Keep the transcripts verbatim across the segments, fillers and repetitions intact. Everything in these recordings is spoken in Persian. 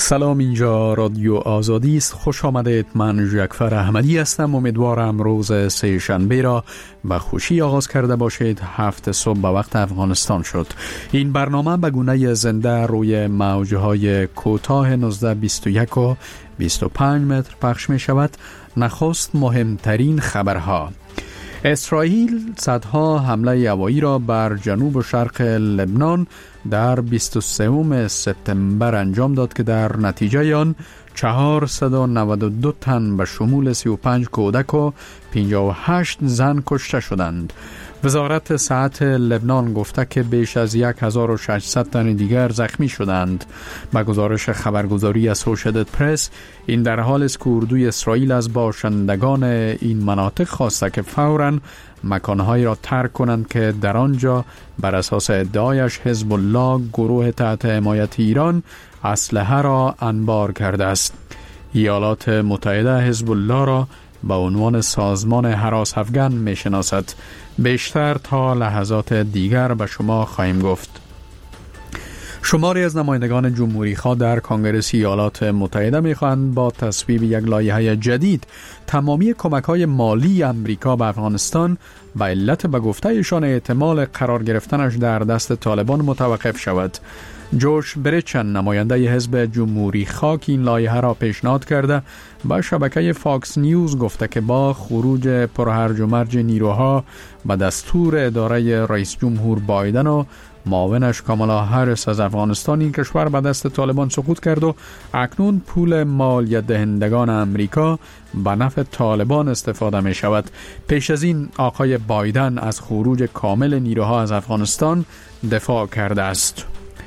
سلام، اینجا رادیو آزادی است. خوش آمدید. من ژکفر احمدی هستم. امیدوارم روز سه شنبه را به خوشی آغاز کرده باشید. هفت صبح به وقت افغانستان شد. این برنامه به گونه زنده روی موجهای کوتاه نوزده بیست و یک و بیست و پنج متر پخش می شود. نخست مهمترین خبرها: اسرائیل صدها حمله هوایی را بر جنوب و شرق لبنان در بیست و سوم سپتامبر انجام داد که در نتیجه آن چهارصد و نود و دو تن به شمول سی و پنج کودک و پنجاه و هشت زن کشته شدند. وزارت صحت لبنان گفته که بیش از هزار و ششصد تن دیگر زخمی شدند. با گزارش خبرگزاری اسوشییتد پرس، این در حال است که اردوی اسرائیل از باشندگان این مناطق خواسته که فوراً مکانهایی را ترک کنند که در آنجا بر اساس ادعایش حزب الله، گروه تحت حمایت ایران، اسلحه را انبار کرده است. ایالات متحده حزب الله را با عنوان سازمان هراس افغان می شناسد. بیشتر تا لحظات دیگر به شما خواهیم گفت. شماری از نمایندگان جمهوری خواه در کنگره ایالات متحده می خواهند با تصویب یک لایحه جدید تمامی کمک‌های مالی امریکا به افغانستان به علت به گفته‌شان احتمال قرار گرفتنش در دست طالبان متوقف شود. جوش بریچن، نماینده حزب جمهوری خواه، این لایحه را پیشنهاد کرده با شبکه فاکس نیوز گفته که با خروج پرهرج و مرج نیروها به دستور اداره رئیس جمهور بایدن و معاونش کامالا هریس از افغانستان، این کشور به دست طالبان سقوط کرد و اکنون پول مالیات دهندگان امریکا به نفع طالبان استفاده می شود. پیش از این آقای بایدن از خروج کامل نیروها از افغانستان دفاع کرده است.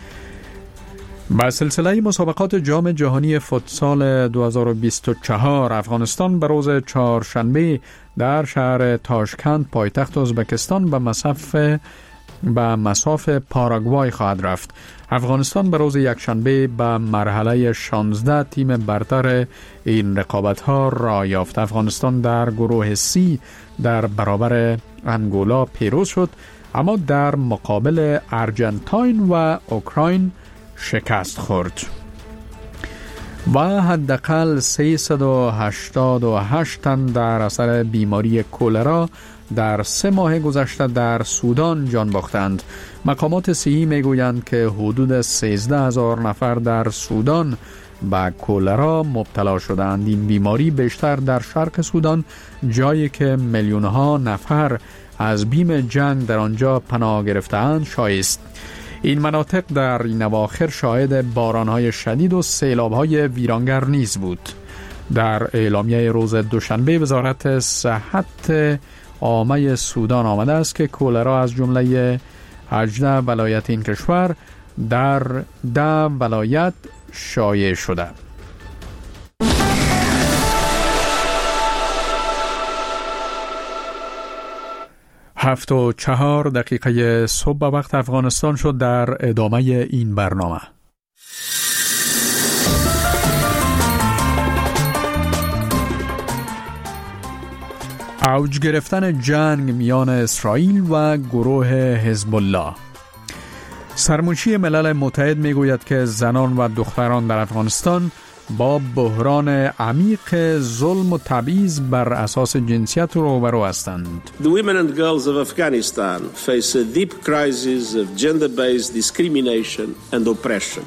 با سلسله مسابقات جام جهانی فوتسال دو هزار و بیست و چهار، افغانستان به روز چهارشنبه در شهر تاشکند پایتخت ازبکستان به مصاف به مصاف پاراگوای خواهد رفت. افغانستان به روز یکشنبه به مرحله شانزده تیم برتر این رقابت‌ها را یافت. افغانستان در گروه سی در برابر انگولا پیروز شد، اما در مقابل ارجنتاین و اوکراین شکست خورد. و حداقل سیصد و هشتاد و هشت تن در اثر بیماری کولرا در سه ماه گذشته در سودان جان باختند. مقامات صحی میگویند که حدود سیزده هزار نفر در سودان به کولرا مبتلا شدند. این بیماری بیشتر در شرق سودان، جایی که میلیون‌ها نفر از بیم جنگ در آنجا پناه گرفته‌اند، شایع است. این مناطق در این اواخر شاهد باران‌های شدید و سیلاب‌های ویرانگر نیز بود. در اعلامیه روز دوشنبه وزارت صحت عامه سودان آمده است که کولرا از جمله هجده ولایت این کشور در ده ولایت شایع شده. هفت و چهار دقیقه صبح به وقت افغانستان شد. در ادامه این برنامه اوج گرفتن جنگ میان اسرائیل و گروه حزب الله. سرمنشی ملل متحد میگوید که زنان و دختران در افغانستان با بحران عمیق ظلم و تبعیض بر اساس جنسیت روبرو هستند. The women and girls of Afghanistan face a deep crisis of gender-based discrimination and oppression.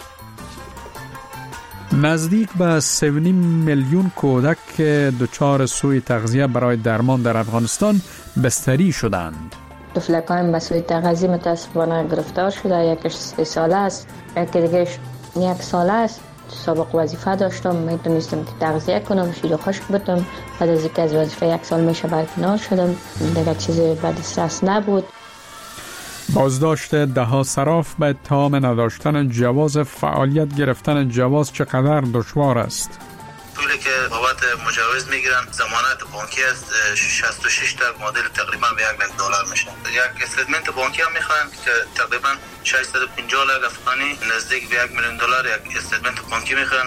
نزدیک به سه و نیم میلیون کودک که دچار سوء تغذیه برای درمان در افغانستان بستری شدند. طفلکان با سوء تغذیه متاسفانه گرفتار شده. یکیش سه ساله است، یکی دیگهش یک ساله است. سابق وظیفه داشتم، میتونستم که تغذیه کنم، شیر و خشک بدم. بعد از اینکه از وظیفه یک سال میشه برکنار شدم، دیگه چیزی بعد دسترس نبود. بازداشت دهها صراف به اتهام نداشتن جواز فعالیت. گرفتن جواز چقدر دشوار است؟ پولی که بابت مجوز میگیرن ضمانت بانکی است، شصت و شش تا معادل تقریبا به یک میلیون دلار میشه. یک استیتمنت بانکی هم میخوان که تقریبا ششصد و پنجاه لک افغانی، نزدیک به یک میلیون دلار یک استیتمنت بانکی میخوان.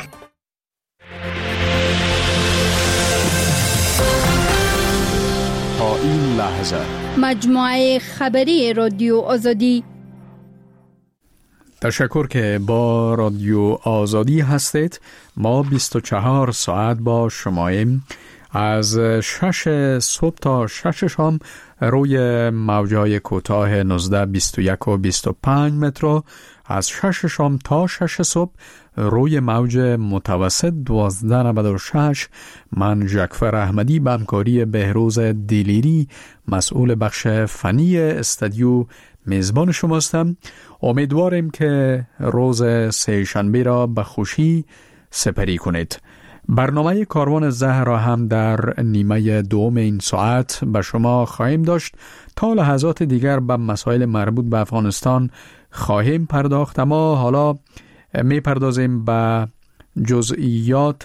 تا این لحظه مجموعه خبری رادیو آزادی. تشکر که با رادیو آزادی هستید. ما بیست و چهار ساعت با شماییم، از شش صبح تا شش شام روی موجای کوتاه نوزده بیست و یک و بیست و پنج متر، از شش شام تا شش صبح روی موج متوسط دوازده نود و شش. من جعفر احمدی به همکاری بهروز دیلیری مسئول بخش فنی استودیو میزبان شماستم. امیدواریم که روز سه شنبه را به خوشی سپری کنید. برنامه کاروان زهر را هم در نیمه دوم این ساعت به شما خواهیم داشت. تا لحظات دیگر به مسائل مربوط به افغانستان خواهیم پرداخت، اما حالا می پردازیم به جزئیات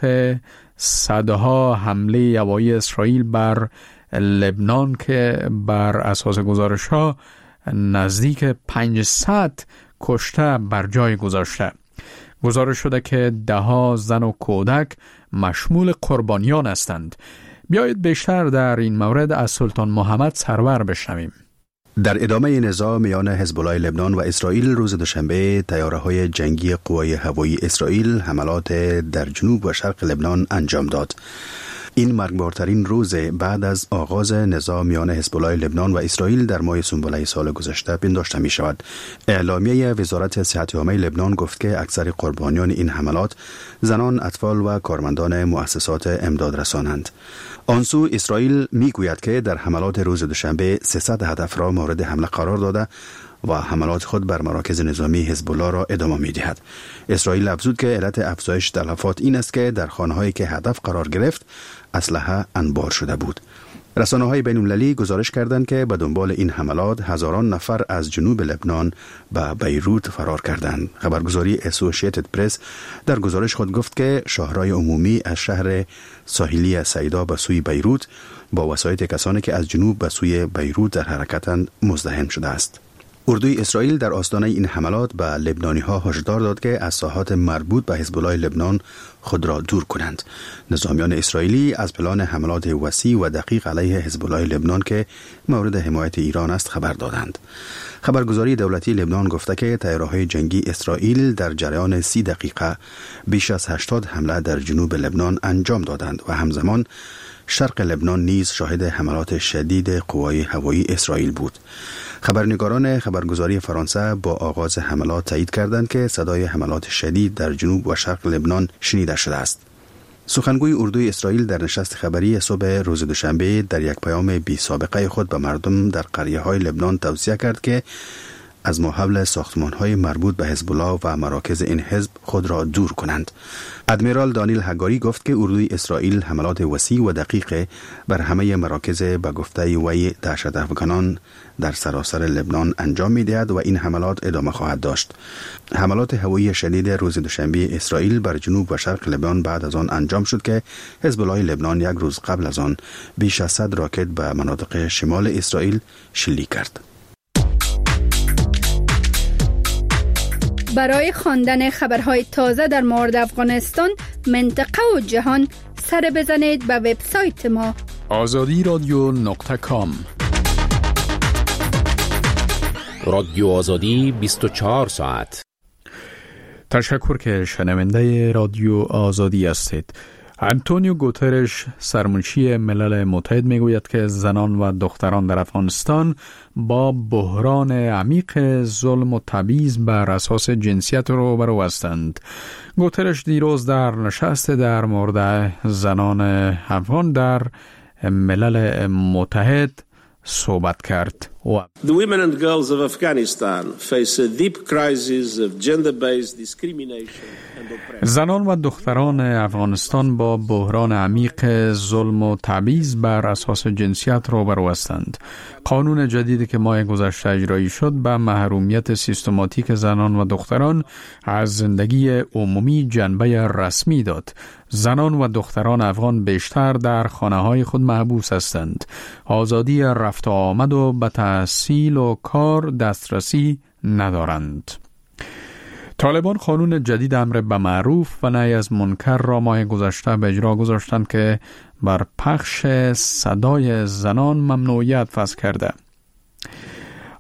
صدها حمله هوایی اسرائیل بر لبنان که بر اساس گزارش ها نزدیک پانصد کشته بر جای گذاشته. گزارش شده که ده ها زن و کودک مشمول قربانیان هستند. بیایید بیشتر در این مورد از سلطان محمد سرور بشنویم. در ادامه نزاع میان حزب الله لبنان و اسرائیل روز دوشنبه طیاره‌های جنگی قوای هوایی اسرائیل حملات در جنوب و شرق لبنان انجام داد. این مرگبارترین روز بعد از آغاز نزاع میان حزب الله لبنان و اسرائیل در ماه سنبله سال گذشته پنداشته می شود. اعلامیه وزارت صحت عامه لبنان گفت که اکثر قربانیان این حملات زنان، اطفال و کارمندان مؤسسات امداد رسانند. آنسو اسرائیل می گوید که در حملات روز دوشنبه سیصد هدف را مورد حمله قرار داده و حملات خود بر مراکز نظامی حزب الله را ادامه می دهد. اسرائیل افزود که علت افزایش تلفات این است که در خانه‌هایی که هدف قرار گرفت اسلحه انبار شده بود. رسانه‌های بین‌المللی گزارش کردند که به دنبال این حملات هزاران نفر از جنوب لبنان به بیروت فرار کردند. خبرگزاری اسوسییتد پرس در گزارش خود گفت که شاهرای عمومی از شهر ساحلی سیدا به سوی بیروت با وسایط کسانی که از جنوب به سوی بیروت در حرکتند مزدحم شده است. اردوی اسرائیل در آستانه این حملات به لبنانی‌ها هشدار داد که از ساحات مربوط به حزب الله لبنان خود را دور کنند. نظامیان اسرائیلی از پلان حملات وسیع و دقیق علیه حزب الله لبنان که مورد حمایت ایران است خبر دادند. خبرگزاری دولتی لبنان گفته که طیاره‌های جنگی اسرائیل در جریان سی دقیقه بیش از هشتاد حمله در جنوب لبنان انجام دادند و همزمان شرق لبنان نیز شاهد حملات شدید قوای هوایی اسرائیل بود. خبرنگاران خبرگزاری فرانسه با آغاز حملات تایید کردند که صدای حملات شدید در جنوب و شرق لبنان شنیده شده است. سخنگوی اردوی اسرائیل در نشست خبری صبح روز دوشنبه در یک پیام بی سابقه خود به مردم در قریه‌های لبنان توصیه کرد که از ماحول ساختمان‌های مربوط به حزب الله و مراکز این حزب خود را دور کنند. ادمیرال دانیل هگاری گفت که اردوی اسرائیل حملات وسیع و دقیق بر همه مراکز به گفته وی دهشت‌افکنان در سراسر لبنان انجام می‌دهد و این حملات ادامه خواهد داشت. حملات هوایی شدید روز دوشنبه اسرائیل بر جنوب و شرق لبنان بعد از آن انجام شد که حزب الله لبنان یک روز قبل از آن بیش از صد راکت به مناطق شمال اسرائیل شلیک کرد. برای خواندن خبرهای تازه در مورد افغانستان، منطقه و جهان سر بزنید به وبسایت ما آزادی رادیو نقطه کام. رادیو آزادی بیست و چهار ساعت. تشکر که شنونده رادیو آزادی هستید. انتونیو گوترش سرمنشی ملل متحد میگوید که زنان و دختران در افغانستان با بحران عمیق ظلم و تبعیض بر اساس جنسیت روبرو هستند. گوترش دیروز در نشست در مورد زنان افغان در ملل متحد صحبت کرد. The women and girls of Afghanistan face a deep crisis of gender-based discrimination and oppression. زنان و دختران افغانستان با بحران عمیق ظلم و تبعیض بر اساس جنسیت روبرو هستند. قانون جدیدی که ماه گذشته اجرایی شد به محرومیت سیستماتیک زنان و دختران از زندگی عمومی جنبه رسمی داد. زنان و دختران افغان بیشتر در خانه‌های خود محبوس هستند. آزادی رفت و آمد و به تحصیل و کار دسترسی ندارند. طالبان قانون جدید امر به معروف و نهی از منکر را ماه گذشته به اجرا گذاشتند که بر پخش صدای زنان ممنوعیت وضع کرده.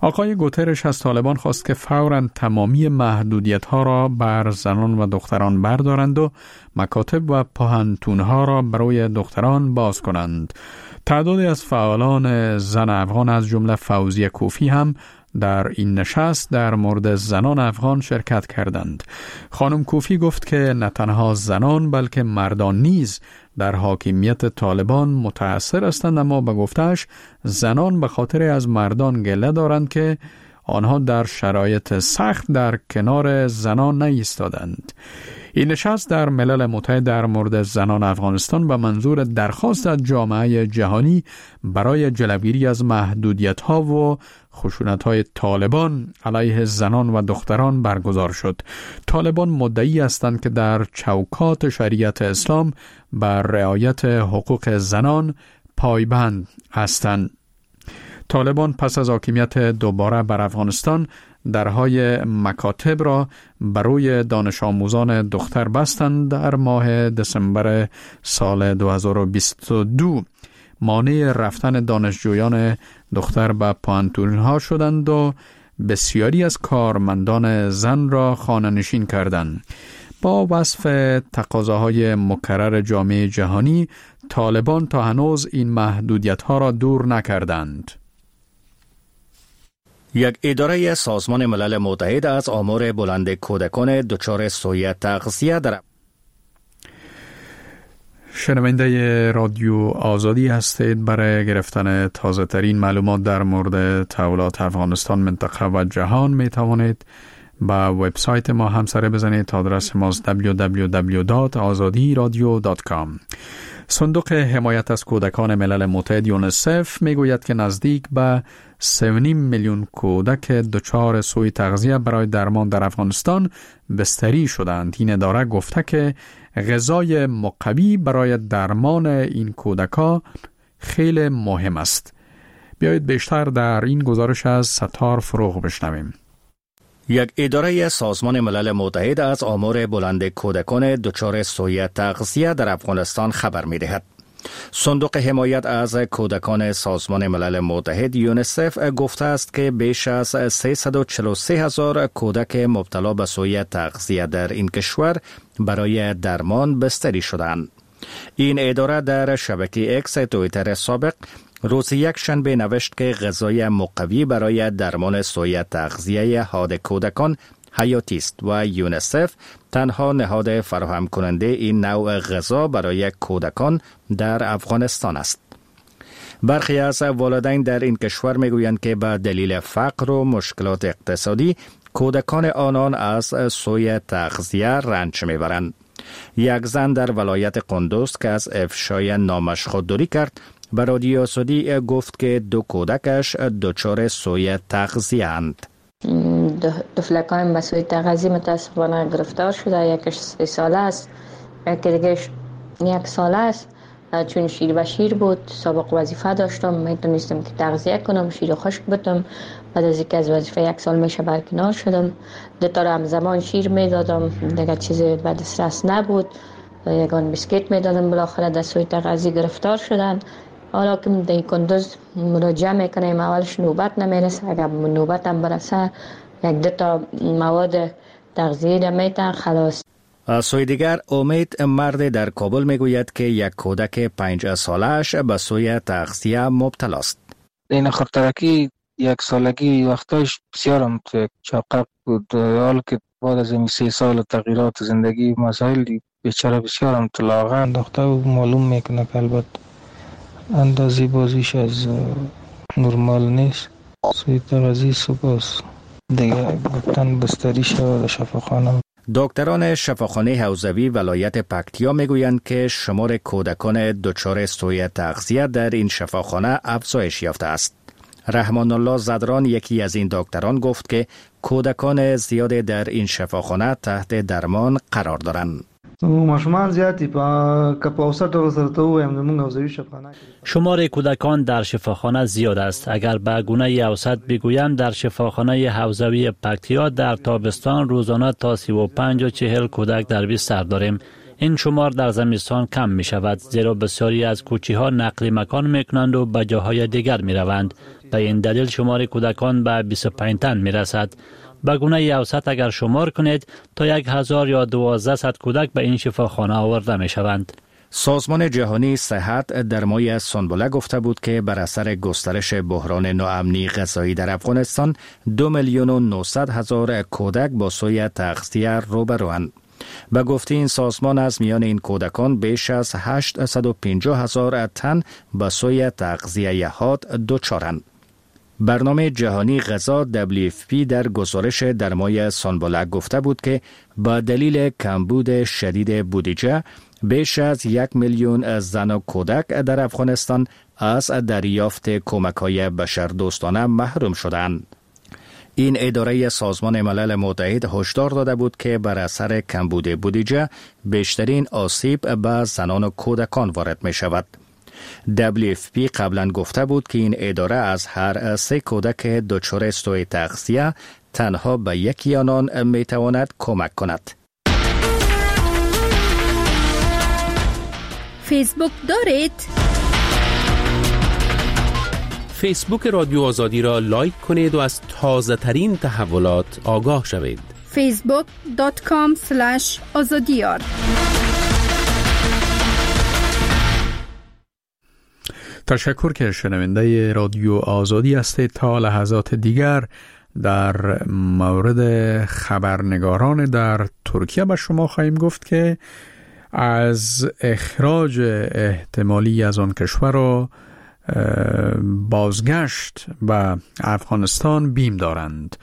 آقای گوترش از طالبان خواست که فوراً تمامی محدودیت‌ها را بر زنان و دختران بردارند و مکاتب و پانتون‌ها را برای دختران باز کنند. تعدادی از فعالان زن افغان از جمله فوزیه کوفی هم در این نشست در مورد زنان افغان شرکت کردند. خانم کوفی گفت که نه تنها زنان بلکه مردان نیز در حاکمیت طالبان متأثر هستند، اما به گفته‌اش زنان به خاطر از مردان گله دارند که آنها در شرایط سخت در کنار زنان نایستادند. این نشست در ملل متحد در مورد زنان افغانستان به منظور درخواست از جامعه جهانی برای جلوگیری از محدودیت‌ها و خشونت‌های طالبان علیه زنان و دختران برگزار شد. طالبان مدعی هستند که در چوکات شریعت اسلام بر رعایت حقوق زنان پایبند هستند. طالبان پس از حاکمیت دوباره بر افغانستان درهای مکاتب را برای دانش آموزان دختر بستند. در ماه دسامبر سال دو هزار و بیست و دو مانع رفتن دانشجویان دختر به پانتون‌ها شدند و بسیاری از کارمندان زن را خانه‌نشین کردند. با وصف تقاضاهای مکرر جامعه جهانی، طالبان تا هنوز این محدودیت‌ها را دور نکردند. یک اداره سازمان ملل متحد از آمار بلند کودکان دچار سوء تغذیه در شنونده رادیو آزادی هستید. برای گرفتن تازه ترین معلومات در مورد تحولات افغانستان، منطقه و جهان می توانید به وبسایت ما هم سر بزنید. آدرس ماست دبلیو دبلیو دبلیو دات آزادی رادیو دات کام. صندوق حمایت از کودکان ملل متحد یونسف می گوید که نزدیک به سه و نیم میلیون کودک دچار سوء تغذیه برای درمان در افغانستان بستری شدند. این اداره گفته که غذای مقوی برای درمان این کودکان خیلی مهم است. بیایید بیشتر در این گزارش از ستار فروغ بشنویم. یک اداره سازمان ملل متحد از آمار بلند کودکان دچار سوء تغذیه در افغانستان خبر می‌دهد. صندوق حمایت از کودکان سازمان ملل متحد یونسف گفته است که بیش از سیصد و چهل و سه هزار کودک مبتلا به سوء تغذیه در این کشور برای درمان بستری شدند. این اداره در شبکه اکس توییتر سابق روز یک شنبه نوشت که غذای مقوی برای درمان سوء تغذیه حاد کودکان حیاتی است و یونسف تنها نهاد فراهم کننده این نوع غذا برای کودکان در افغانستان است. برخی از والدین در این کشور میگویند که به دلیل فقر و مشکلات اقتصادی کودکان آنان از سوء تغذیه رنج میبرند. یک زن در ولایت قندوز که از افشای نامش خودداری کرد به رادیو آزادی گفت که دو کودکش دچار سوء تغذیه اند. دو فلکایم به سوء تغذیه متاسفانه گرفتار شده. یکش سه ساله است، یکی دیگهش یک ساله است. چون شیر و شیر بود، سابق وظیفه داشتم، میتونستم که تغذیه کنم، شیر خشک بدم. بعد از اینکه از وظیفه یک سال میشه برکنار شدم. دو تا را همزمان شیر میدادم، دیگه چیزی به دسترس نبود. یگان بسکیت میدادم. بالاخره در سوء تغذیه گرفتار شدن. حالا که در کندوز مراجعه میکنیم، اولش نوبت نمیرسه، اگر نوبت هم برسه یک دو تا مواد تغذیه میتن خلاص. از سوی دیگر امید مرد در کابل میگوید که یک کودک پنج سالش به سوء تغذیه مبتلا است. این خطرکی یک سالگی وقتاش بسیار هم چاقب بود، حال که بعد از این سه سال تغییرات زندگی مسائل بیچاره بسیار هم طلاقه انداخته و معلوم میکنه که البته اندازی بازیش از نرمال نیست. سوء تغذیه سپاس دیگه گفتن بستری شود شفاخانه. دکتران شفاخانه حوزوی ولایت پکتیا میگویند که شمار کودکان دچار سوء تغذیه در این شفاخانه افزایش یافته است. رحمان الله زدران یکی از این دکتران گفت که کودکان زیاد در این شفاخانه تحت درمان قرار دارند. ماشومان زیاتی په کپاوسط او سره ته وایم د موږ حوزوي شفاخانه شمار کودکان در شفاخانه زیاد است. اگر به گونه اوسط بگویم در شفاخانه حوزوی پکتیا در تابستان روزانه تا سی و پنج و چهل کودک در بستر داریم. این شمار در زمستان کم می شود زیرا بسیاری از کوچی ها نقل مکان می کنند و به جاهای دیگر می روند. به این دلیل شمار کودکان به بیست و پنج تن می رسد. به گونه اوسط اگر شمار کنید تا یک هزار یا دوازده صد کودک به این شفاخانه آورده می شوند. سازمان جهانی صحت در ماه سنبله گفته بود که بر اثر گسترش بحران ناامنی غذایی در افغانستان دو میلیون و نهصد هزار کودک با سوی تغذیه روبروند. به گفته این سازمان از میان این کودکان بیش از هشتصد و پنجاه هزار تن به سوی تغذیه حاد دچارند. برنامه جهانی غذا دبلیو اف پی در گزارش در ماه سنبله گفته بود که با دلیل کمبود شدید بودجه بیش از یک میلیون زن و کودک در افغانستان از دریافت کمک‌های بشردوستانه محروم شدند. این اداره سازمان ملل متحد هشدار داده بود که بر اثر کمبود بودجه بیشترین آسیب به زنان و کودکان وارد می شود. دبلیو اف پی قبلا گفته بود که این اداره از هر سه کودک دچار سوء تغذیه تنها به یکی آنان می تواند کمک کند. فیسبوک دارید؟ فیسبوک رادیو آزادی را لایک کنید و از تازه ترین تحولات آگاه شوید. فیسبوک دات کام اسلش آزادیار. تشکر که شنونده رادیو آزادی هستید. تا لحظات دیگر در مورد خبرنگاران در ترکیه به شما خواهیم گفت که از اخراج احتمالی از آن کشور را بازگشت به افغانستان بیم دارند.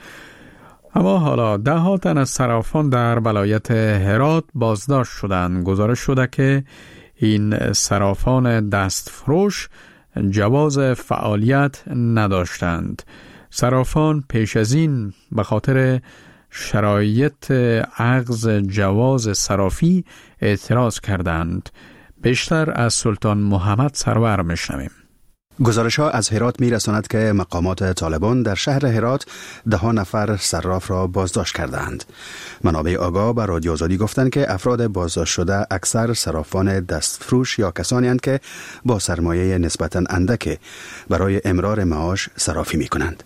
اما حالا ده ها تن از صرافان در ولایت هرات بازداشت شدند. گزارش شده که این صرافان دستفروش جواز فعالیت نداشتند. صرافان پیش از این به خاطر شرایط اخذ جواز صرافی اعتراض کردند. بیشتر از سلطان محمد سرور میشنویم. گزارش ها از هرات می رساند که مقامات طالبان در شهر هرات ده ها نفر صراف را بازداشت کردند. منابع آگاه به رادیو آزادی گفتند که افراد بازداشت شده اکثر صرافان دستفروش یا کسانی هستند که با سرمایه نسبتاً اندک برای امرار معاش صرافی می کنند.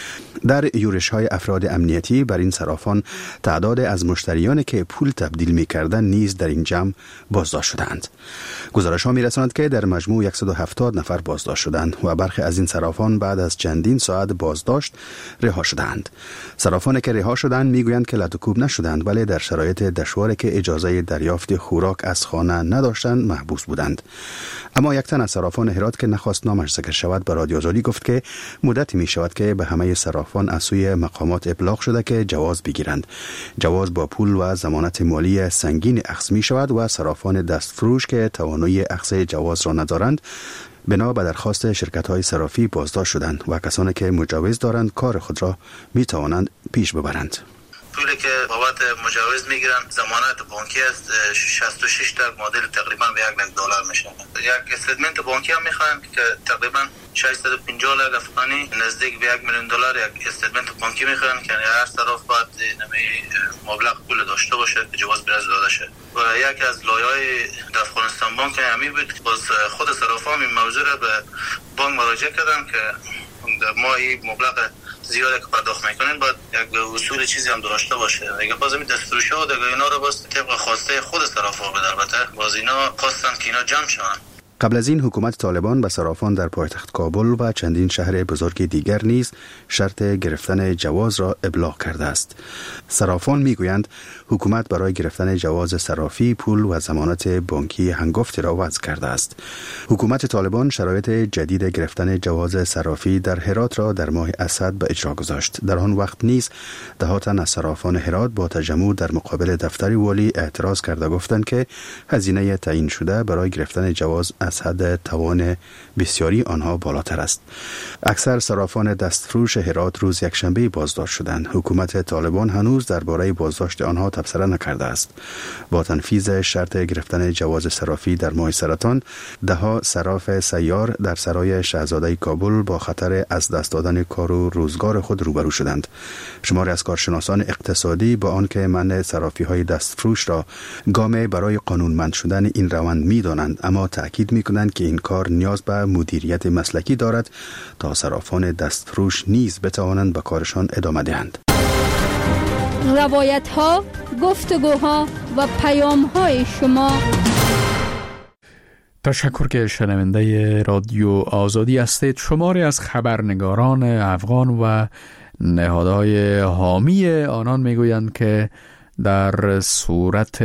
در یورش های افراد امنیتی بر این صرافان تعداد از مشتریانی که پول تبدیل می کردن نیز در این جمع بازداشت شدند. گزارش ها می رساند که در مجموع صد و هفتاد نفر بازداشت شدند و برخی از این صرافان بعد از چندین ساعت بازداشت رها شدند. صرافانی که رها شدند می گویند که لطوکوب نشدند ولی در شرایط دشواری که اجازه دریافت خوراک از خانه نداشتند محبوس بودند. اما یک تن از صرافان هرات که نخواست نامش ذکر شود به رادیو آزادی گفت که مدتی می شود که به همه صرافان از سوی مقامات ابلاغ شده که جواز بگیرند. جواز با پول و ضمانت مالی سنگین اخذ می شود و صرافان دستفروش که توانایی اخذ جواز را ندارند بنا به درخواست شرکت‌های صرافی بازداشت شدند و کسانی که مجوز دارند کار خود را می توانند پیش ببرند. پولی که بابت مجوز میگیرن ضمانت بانکی است شصت و شش تا مدل تقریبا به یک میلیون دلار میشه. یک استیتمنت بانکی هم میخوان که تقریبا ششصد و پنجاه لک افغانی نزدیک به یک میلیون دلار یک استیتمنت بانکی میخوان که هر طرف باید نمی مبلغ پول داشته باشه که جواز برای داده شه. و یکی از لایه‌های افغانستان بانک همین بود که باز خود صرافان این موضوع را به بانک مراجعه کردن که در ماهی مبلغ زیاده که پرداخت میکنین باید یک اصول چیزی هم داشته باشه. دیگه باز این دستفروشی ها دیگه اینا رو باز طبق خواسته خود صرافا بده. البته باز اینا خواستن که اینا جمع شون. قبل از این حکومت طالبان به صرافان در پایتخت کابل و چندین شهر بزرگ دیگر نیز شرط گرفتن جواز را ابلاغ کرده است. صرافان میگویند حکومت برای گرفتن جواز صرافی پول و ضمانت بانکی هنگفتی را وضع کرده است. حکومت طالبان شرایط جدید گرفتن جواز صرافی در هرات را در ماه اسد به اجرا گذاشت. در آن وقت نیز ده ها تن از صرافان هرات با تجمع در مقابل دفتر والی اعتراض کرده گفتند که هزینه تعیین شده برای گرفتن جواز از حد توان بسیاری آنها بالاتر است. اکثر صرافان دستفروش هرات روز یکشنبه بازداشت شدند. حکومت طالبان هنوز درباره بازداشت آنها تبصره نکرده است. با تنفیذ شرط گرفتن جواز صرافی در ماه سرطان، دهها صراف سیار در سرای شاهزاده کابل با خطر از دست دادن کار و روزگار خود روبرو شدند. شماری از کارشناسان اقتصادی با آنکه منع صرافی های دستفروش را گام برای قانونمند شدن این روند می دانند، اما تأکید می کنند که این کار نیاز به مدیریت مسلکی دارد تا صرافان دستفروش نیز بتوانند به کارشان ادامه دهند. روایت ها، گفتگوها و پیام های شما. تشکر که شنونده رادیو آزادی هستید. شماری از خبرنگاران افغان و نهادهای حامی آنان میگویند که در صورت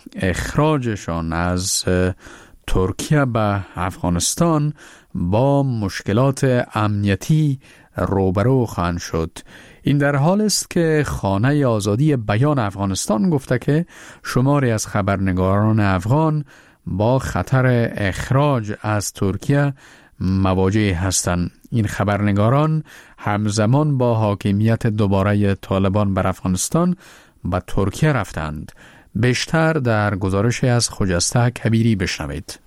اخراجشان از ترکیه به افغانستان با مشکلات امنیتی روبرو خواهند شد. این در حال است که خانه آزادی بیان افغانستان گفته که شماری از خبرنگاران افغان با خطر اخراج از ترکیه مواجه هستند. این خبرنگاران همزمان با حاکمیت دوباره طالبان بر افغانستان به ترکیه رفتند. بیشتر در گزارش از خجسته کبیری بشنوید.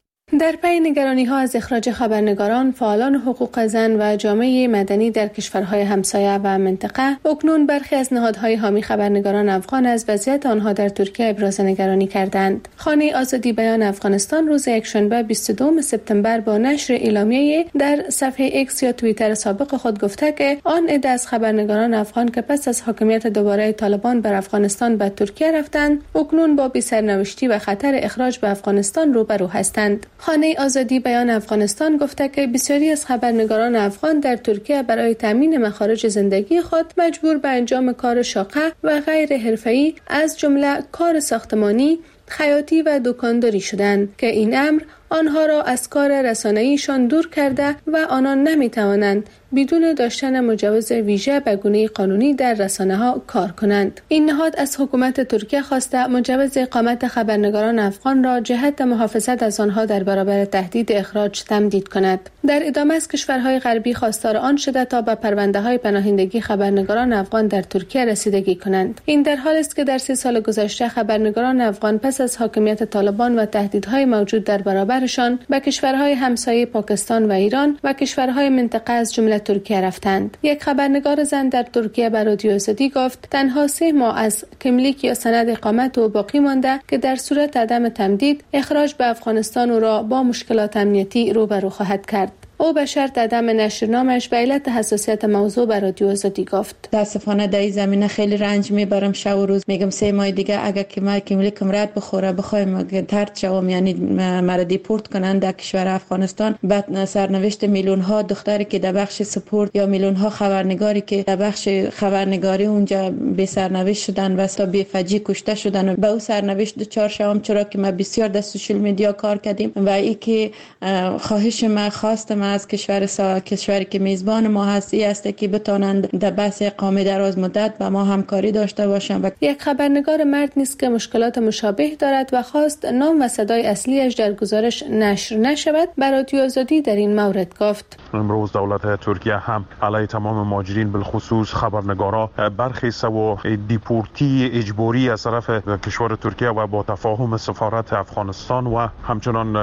در پی نگرانی‌ها از اخراج خبرنگاران، فعالان حقوق زن و جامعه مدنی در کشورهای همسایه و منطقه، اکنون برخی از نهادهای حامی خبرنگاران افغان از وضعیت آنها در ترکیه ابراز نگرانی کردند. خانه آزادی بیان افغانستان روز یکشنبه بیست و دوم سپتامبر با نشر اعلامیه در صفحه ایکس یا توییتر سابق خود گفته که آن عده از خبرنگاران افغان که پس از حاکمیت دوباره طالبان بر افغانستان به ترکیه رفتند، اکنون با بی‌سرنوشتی و خطر اخراج به افغانستان روبرو هستند. خانه آزادی بیان افغانستان گفته که بسیاری از خبرنگاران افغان در ترکیه برای تامین مخارج زندگی خود مجبور به انجام کار شاقه و غیر حرفه‌ای از جمله کار ساختمانی، خیاطی و دکانداری شدند که این امر آنها را از کار رسانه‌ایشان دور کرده و آنان نمی‌توانند بدون داشتن مجوز ویژه به گونه قانونی در رسانه‌ها کار کنند. این نهاد از حکومت ترکیه خواسته مجوز اقامت خبرنگاران افغان را جهت محافظت از آنها در برابر تهدید اخراج تمدید کند. در ادامه از کشورهای غربی خواستار آن شده تا به پرونده‌های پناهندگی خبرنگاران افغان در ترکیه رسیدگی کنند. این در حالی است که در سه سال گذشته خبرنگاران افغان پس از حاکمیت طالبان و تهدیدهای موجود در برابرشان به کشورهای همسایه پاکستان و ایران و کشورهای منطقه از جمله ترکیه رفتند. یک خبرنگار زن در ترکیه به رادیو آزادی گفت تنها سه ماه از کملیک یا سند اقامت او باقی مانده که در صورت عدم تمدید اخراج به افغانستان او را با مشکلات امنیتی روبرو خواهد کرد. او به شرط عدم نشر نامش به علت حساسیت موضوع به رادیو آزادی گفت. متاسفانه در این زمینه خیلی رنج میبرم. شب و روز میگم سه ماه دیگه اگر که ما کملیکم رد بخوره بخوایم طرد شوم، یعنی مرا دیپورت کنن در کشور افغانستان، بعد سرنوشت میلیون ها دختری که در بخش سپورت یا میلیون ها خبرنگاری که در بخش خبرنگاری اونجا بی سرنوشت شدن و تا بی فجی کشته شدن و به او سرنوشت دچار شوم، چرا که ما بسیار در سوشال میدیا کار کردیم و ای که خواهش ما خواستم از کشور سا... کشوری که میزبان ما هستی است که بتانند در بحث اقامه دراز مدت با ما همکاری داشته باشند. و... یک خبرنگار مرد نیست که مشکلات مشابه دارد و خواست نام و صدای اصلیش در گزارش نشر نشود. به رادیو آزادی در این مورد گفت امروز دولت ترکیه هم علیه تمام مهاجرین بالخصوص خبرنگارا برخیسته و دیپورتی اجباری از طرف کشور ترکیه و با تفاهم سفارت افغانستان و همچنان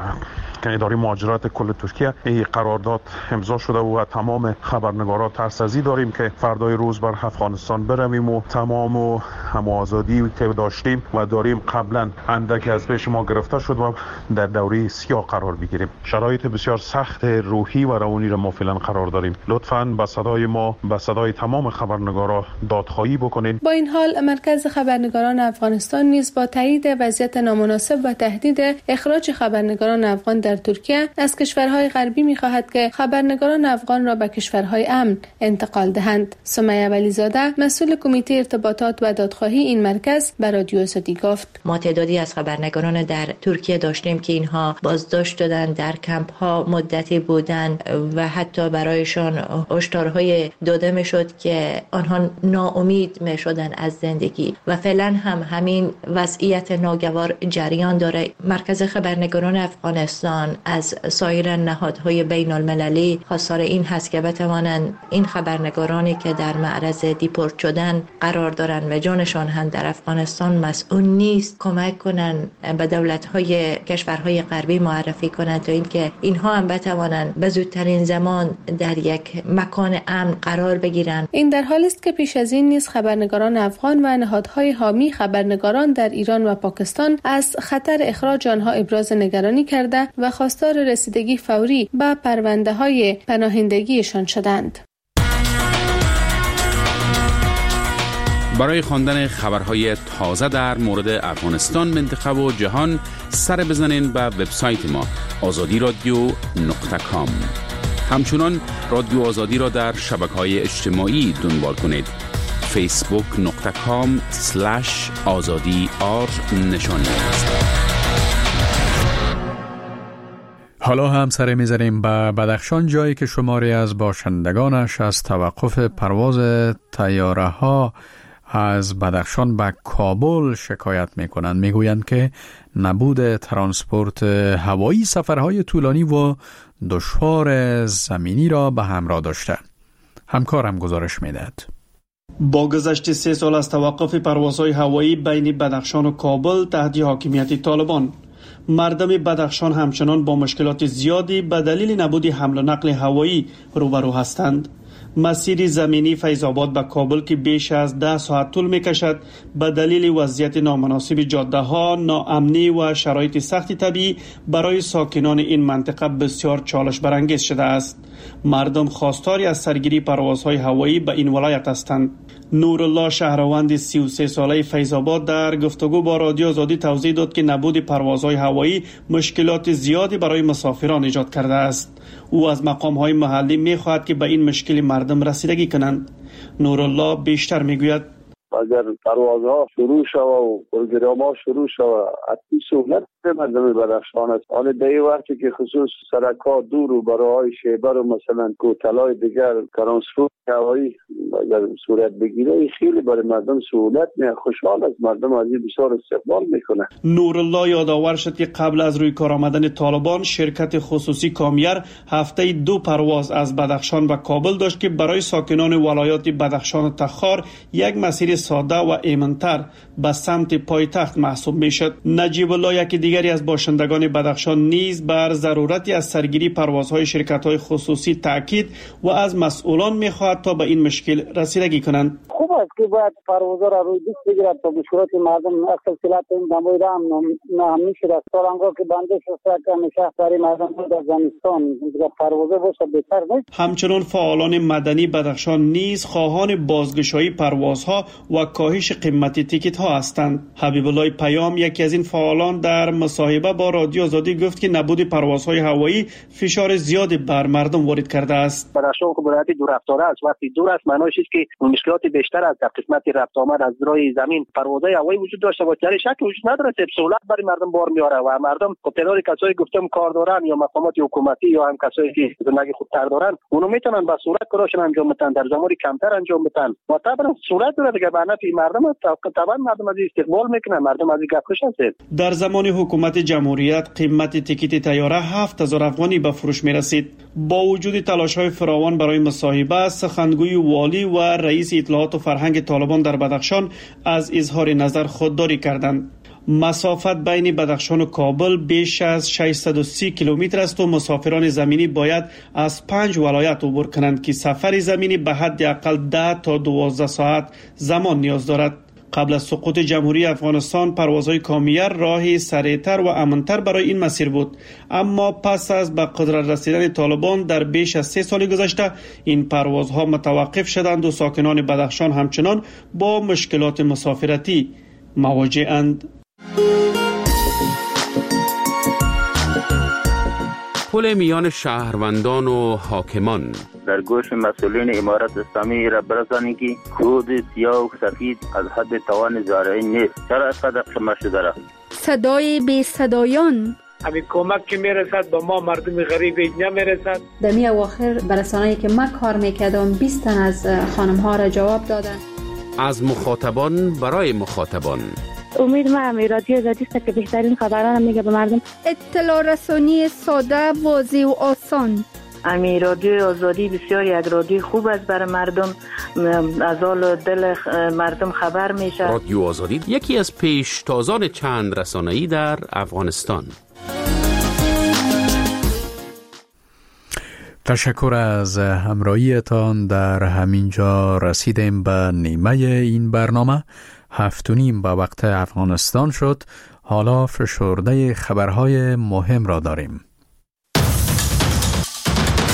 اداره مهاجرت کل ترکیه این قرارداد امضا شده و تمام خبرنگارا ترس از این داریم که فردای روز بر افغانستان برویم و تمام و هم آزادی که داشتیم و داریم قبلا اندک از پیش ما گرفته شد و در دوره سیاه قرار بگیریم. شرایط بسیار سخت روحی و روانی را ما فعلا قرار داریم. لطفاً با صدای ما با صدای تمام خبرنگارا دادخواهی بکنید. با این حال مرکز خبرنگاران افغانستان نیز با تایید وضعیت نامناسب و تهدید اخراج خبرنگاران افغان در ترکیه از کشورهای غربی می‌خواهد که خبرنگاران افغان را به کشورهای امن انتقال دهند. سمیه ولیزاده مسئول کمیته ارتباطات و دادخواهی این مرکز به رادیو آزادی گفت ما تعدادی از خبرنگاران در ترکیه داشتیم که اینها بازداشت شدند، در کمپ ها مدتی بودند و حتی برایشان هشدارهای داده میشد که آنها ناامید میشدند از زندگی و فعلا هم همین وضعیت ناگوار جریان داره. مرکز خبرنگاران افغانستان افغانستان از سایر نهادهای بین المللی خواستار این هست که بتوانند این خبرنگارانی که در معرض دیپورت شدن قرار دارند و جانشان هم در افغانستان مسئول نیست کمک کنند به دولت‌های کشورهای غربی معرفی کنند تا اینکه اینها هم بتوانند به زودترین زمان در یک مکان امن قرار بگیرند. این در حالی است که پیش از این نیز خبرنگاران افغان و نهادهای حامی خبرنگاران در ایران و پاکستان از خطر اخراج آنها ابراز نگرانی کرده و خواستار رسیدگی فوری به پرونده‌های پناهندگیشان شدند. برای خواندن خبرهای تازه در مورد افغانستان، منطقه و جهان سر بزنین به وبسایت ما آزادی رادیو نقطه کام. همچنان رادیو آزادی را در شبکه‌های اجتماعی دنبال کنید. فیسبوک نقطه کام سلش آزادی آر نشان است. حالا هم سر می‌زنیم به بدخشان، جایی که شماری از باشندگانش از توقف پرواز طیاره‌ها از بدخشان به کابل شکایت می‌کنند. می‌گویند که نبود ترانسپورت هوایی سفرهای طولانی و دشوار زمینی را به همراه داشته. همکارم گزارش می‌دهد. با گذشت سه سال از توقف پروازهای هوایی بین بدخشان و کابل تحت حاکمیت طالبان، مردم بدخشان همچنان با مشکلات زیادی به دلیل نبود حمل و نقل هوایی روبرو هستند. مسیر زمینی فیض آباد به کابل که بیش از ده ساعت طول می کشد به دلیل وضعیت نامناسب جاده ها، ناامنی و شرایط سخت طبیعی برای ساکنان این منطقه بسیار چالش برانگیز شده است. مردم خواستاری از سرگیری پروازهای هوایی به این ولایت هستند. نورالله شهروند سی و سه ساله فیض آباد در گفتگو با رادیو آزادی توضیح داد که نبود پروازهای هوایی مشکلات زیادی برای مسافران ایجاد کرده است. او از مقام‌های محلی می‌خواهد که به این مشکل مردم رسیدگی کنند. نورالله بیشتر می‌گوید اگر پروازها شروع شود و پروگرام‌ها شروع شود، حتی سهولت به مردم بدخشان است. آن دیگه وقتی که خصوص سرک‌ها دور و برای شیبر و مثلا کوتلای دیگر ترانسپورت هوایی اگر صورت بگیره، خیلی برای مردم سهولت میاد. خوشحال است، مردم از این بسیار استقبال میکنه. نورالله یادآور شد که قبل از روی کار آمدن طالبان، شرکت خصوصی کامیر هفته دو پرواز از بدخشان به کابل داشت که برای ساکنان ولایات بدخشان و تخار یک مسیر ساده و ایمن‌تر به سمت پایتخت محسوب میشد. نجیب الله، یکی دیگری از باشندگان بدخشان، نیز بر ضرورتی از سرگیری پروازهای شرکت‌های خصوصی تاکید و از مسئولان می‌خواهد تا به این مشکل رسیدگی کنند. خوب است که باید پروازها را روی دست بگیرد تا مشکلات مردم اصالت این دموی را هم ناهمنی شده است. سالانگاه که بنده شده که همیشه برای مردم بود افغانستان دیگر پروازه باشه بهتر نیست. همچنان فعالان مدنی بدخشان نیز خواهان بازگشایی پروازها و کاهش قیمت تیکت ها هستند. حبیب الله پیام، یکی از این فعالان، در مصاحبه با رادیو آزادی گفت که نبود پروازهای هوایی فشار زیادی بر مردم وارد کرده است. بدخشان که ولایت دور رفتاره است، وقتی دور است معنیش است که مشکلات بیشتر از در قسمت رفت آمد از روی زمین پروازهای هوایی وجود داشته باشه. در شک وجود نداره که سهولت برای مردم بار میاره و مردم خب تعداد کسایی گفتم کار دارن یا مقامات حکومتی یا هم کسایی که زندگی خودتر دارن، اونو میتونن با صورت کارشون انجام بدن، در زمان کمتر انجام بدن و طبعا صورت داره دیگه به نفع مردم. طبعا مردم از استقبال میکنن، مردم از گپ خوش هستند. در زمان حکومت جمهوریت قیمت تیکت طیاره هفت هزار افغانی به فروش میرسید. با وجود تلاش‌های فراوان برای مصاحبه، سخنگوی والی و رئیس اطلاعات و فرهنگ طالبان در بدخشان از اظهار نظر خودداری کردند. مسافت بین بدخشان و کابل بیش از ششصد و سی کیلومتر است و مسافران زمینی باید از پنج ولایت عبور کنند که سفر زمینی به حد اقل ده تا دوازده ساعت زمان نیاز دارد. قبل از سقوط جمهوری افغانستان، پروازهای کامیر راهی سریعتر و امنتر برای این مسیر بود، اما پس از به قدرت رسیدن طالبان در بیش از سه سال گذشته این پروازها متوقف شدند و ساکنان بدخشان همچنان با مشکلات مسافرتی مواجه‌اند. پل میان شهروندان و حاکمان در گوش مسئولین امارت اسلامی را برسانید که کود سیاه و سفید از حد توان زارعی نیست. چرا اینقدر شما شده را؟ صدای بی صدایان، همین کمک که میرسد به ما مردم غریب نمیرسد. در می اواخر برسانه‌ای که من کار میکردم بیست تن از خانم ها را جواب دادن. از مخاطبان برای مخاطبان. امید ما هم رادیو آزادی است که بهترین خبران میگه به مردم. اطلاع رسانی ساده، واضح و آسان. امی رادیو آزادی بسیار یک رادیو خوب است برای مردم، از حال دل مردم خبر میشه. رادیو آزادی یکی از پیشتازان چند رسانه‌ای در افغانستان. تشکر از همراهیتان. در همین جا رسیدیم به نیمه این برنامه. هفت و نیم به وقت افغانستان شد. حالا فشرده خبرهای مهم را داریم.